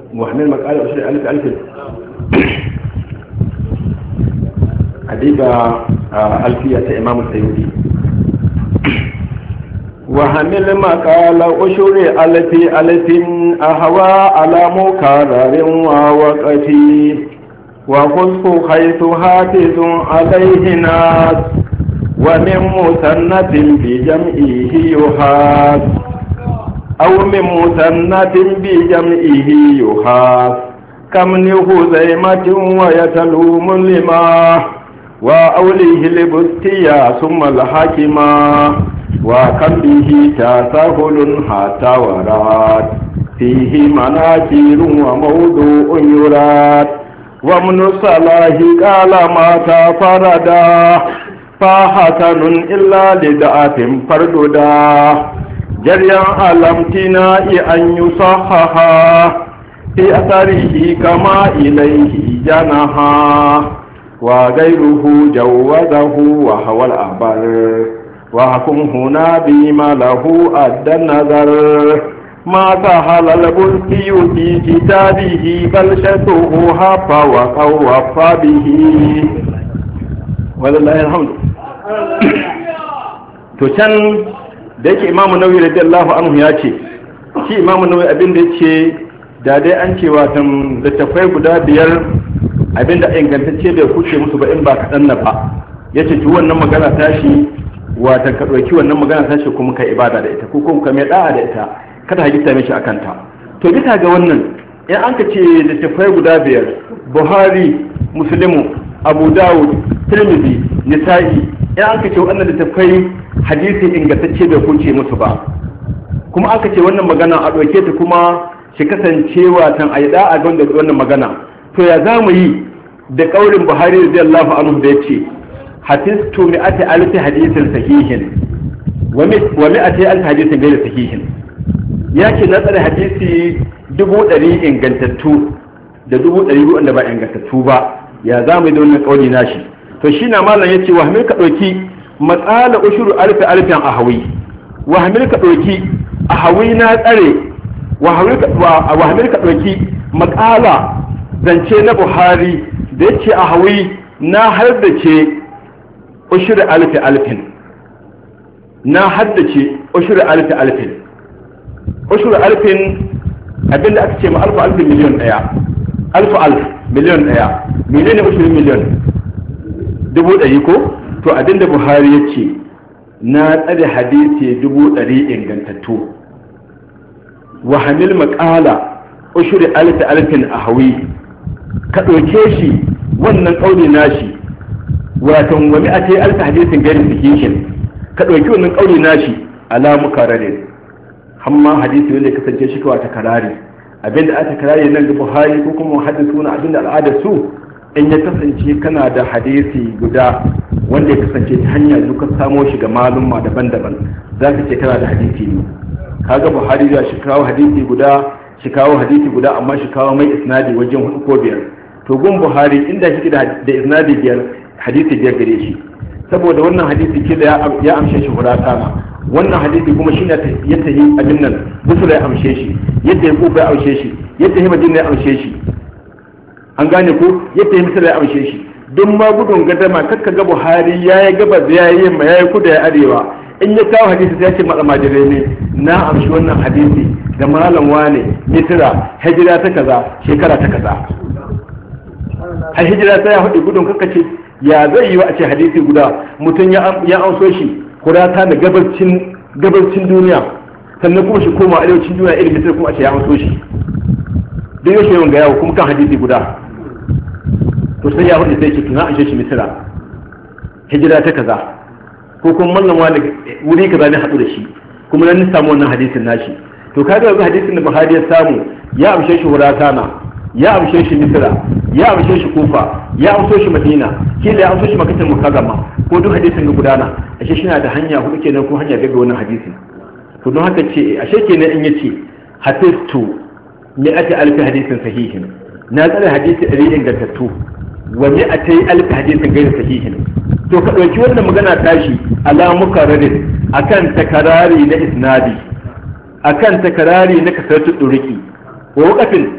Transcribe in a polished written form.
وحمل مقالة أشري ألف أديبة ألفية إمام السيوطي وحمل مقالة أشري ألف أهوى على مكرر ووقتي وخصف حيث حافظ عليه ناس ومن مثنة بجمعه يحاس أو من مثنة بجمعه يحاس كمن خزيمة ويتلوم لما وأوليه البستيا ثم الحاكما وكم به تساهل حتى ورات فيه مناكير وموضوع يراد ومن صلاح قال ما تفردا فحسن إلا لدعة فرددا جريا على امتناء أن يصححا في أثره كما إليه جنها وغيره جوزه وهو الأخبر وحكم هنا بما له أدى النظر ما سهل البلقي في كتابه بل شته حفا وقوف به ولله الحمد. to can da yake imamu nawawi radiyallahu anhu ya ce shi imamu nawawi abin da yake da dai an ce watan littafai guda biyar abin da ingantacce bai kuce musu ba in ba kaɗan na ba yace to wannan magana tashi watan ka ɗauki wannan magana tashi kuma kai ibada da ita ko kuma ka mai da'a da ita kada ka gita mishi akan ta. To bisa ga wannan in an ka ce littafai guda biyar Buhari, Muslimu, Abu Dawud, Tirmidhi, Nisa'i in an ka ce wannan littafai hadisi ingantacce bai kuce musu ba kuma aka ce wannan magana a ɗauke ta kuma shi kasancewa tan a yi da'a ga wannan magana, to ya za mu yi da ƙaurin Buhari radiyallahu anhu da ya ce hadistu mi'ati alfi hadisin sahihin wa mi'ati alfi hadisin ghayr sahihin, ya ce na tsare hadisi 100 ingantattu da 100 wanda ba ingantattu ba, ya za mu yi da wannan ƙauri nashi. To shi na malam ya ce wa hamil ka ɗauki matsala ushuru alfin a hawi, wa hamil ka ɗauki a hawi na tsare wa hamil ka ɗauki matsala zance na Buhari da ya ce a hawi na haddace ushuru alfin na haddace ushuru alfin ushuru alfin abinda aka ce ma alfu miliyon ɗaya miliyon ɗaya menene ushuru miliyon 100 ko to abinda Buhari ya ce na tsare hadisi 100 ingantattu wa hamil maqala ushuri alfin ahwi ka ɗauke shi wannan ƙauli nashi wato wani a ce alfi hadisin gairin sahihin ka ɗauki wannan ƙauli nashi ala mukarrarin hamma hadisi wanda ya kasance shi kawai ta karari abinda aka karari nan ga Buhari ko kuma hadisuna abinda al'adar su in ya kasance kana da hadisi guda wanda ya kasance ta hanya duka samo shi ga malumma daban-daban za ka ce kana da hadisi ne. Kaga Buhari ya shi kawo hadisi guda amma shi kawo mai isnadi wajen 4 ko 5. To gun Buhari inda shi da isnadi 5 hadisi 5 gare shi, saboda wannan hadisi ke da ya amshe shi huratana, wannan hadisi kuma shi ne ya tahi abin nan busula ya amshe shi, yadda ya kufa ya amshe shi, yadda ya madina ya amshe shi, an gane ko yadda ya misala ya amshe shi. Don ma gudun gadama kakka ga Buhari ya yi gabas ya yi yamma ya yi kuda ya arewa, in ya kawo hadisi sai ya ce malamajire ne na amshi wannan hadisi ga malam wane mitira hijira ta kaza shekara ta kaza. A hijira ta ya hudu gudun kakka ce ya zai yi wa a ce hadisi guda mutum ya amso shi kurata da gabacin duniya sannan kuma shi koma arewacin duniya irin mitira kuma a ce ya amso shi duk yau shi ga yawo kuma kan hadisi guda. To sai ya hudu sai ce tuna an shi misira hijira ta kaza ko kuma mallan wani wuri kaza ne haɗu da shi kuma nan samu wannan hadisin nashi. To kaga yanzu hadisin da Buhari ya samu ya amshe shi Huratana, ya amshe shi Misra, ya amshe shi Kufa, ya amshe shi Madina, kila ya amshe shi Makkatul Mukarrama, ko duk hadisin da gudana ashe shi na da hanya hudu kenan ko hanya daga wannan hadisin. To don haka ce ashe kenan in yace hafiztu mi'ati alfi hadisin sahihin, na tsare hadisi 100 ingantattu wa mi'ati alfi hadisin gairu sahihin. To ka dauki wannan magana tashi ala mukarrarin akan takarari na isnadi, akan takarari na kasartu duriki wa waqafin